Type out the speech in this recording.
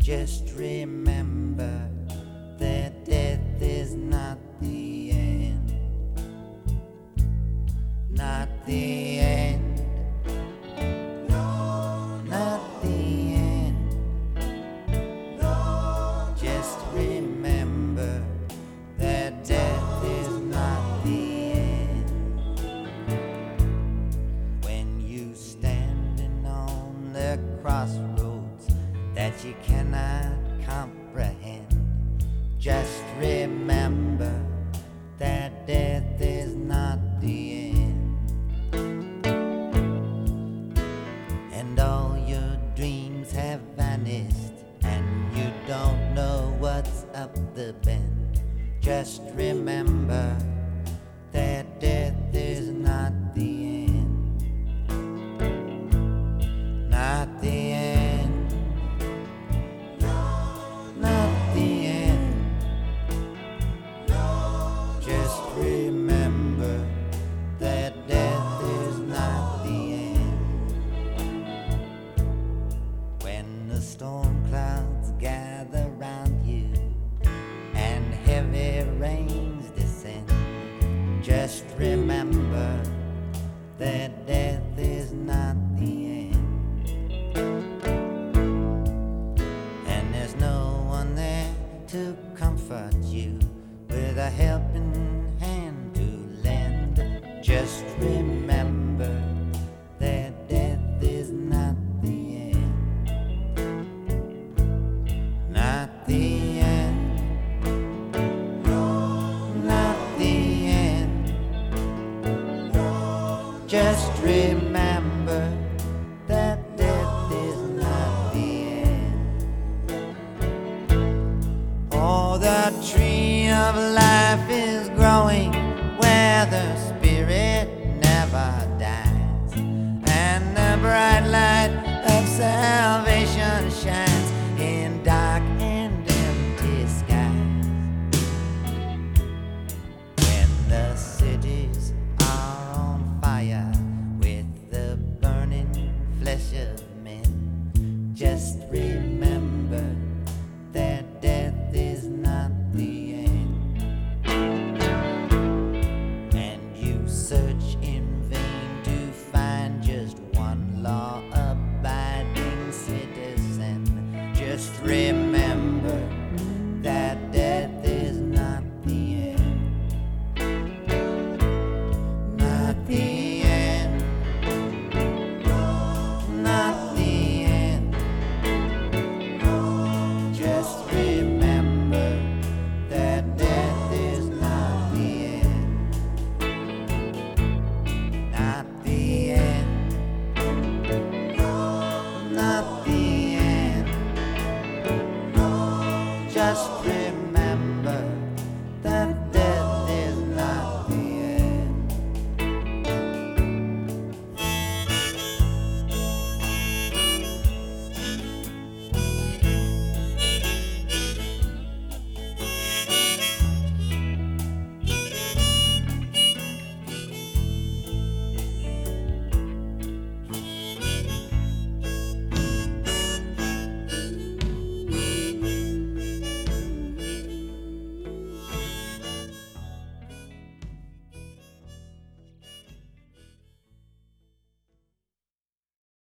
Just remember that death is not the end. Not the end. No, not the end. No, just remember that death is not the end. When you standing on the crossroads that you cannot comprehend, just remember that death is not the end. And all your dreams have vanished, and you don't know what's up the bend. Just remember that death is not the end. Not the end. Not the end. Just remember that death is not the end. When the storm clouds gather round you and heavy rains descend, just remember that death is not the end. And there's no one there to comfort you with a helping hand to lend. Just remember that death is not the end. Not the end. Not the end. Just remember that death is not the end. Oh, the tree of life is growing where the spirit never dies, and the bright light of salvation shines in dark and empty skies. When the cities are on fire with the burning flesh of men, just remember that death is not the end. And you search in vain to find just one law-abiding citizen. Just remember that death is not the end. Not the end. Not the end. Just remember that death is not the end. Not the end. Not the end. Just remember.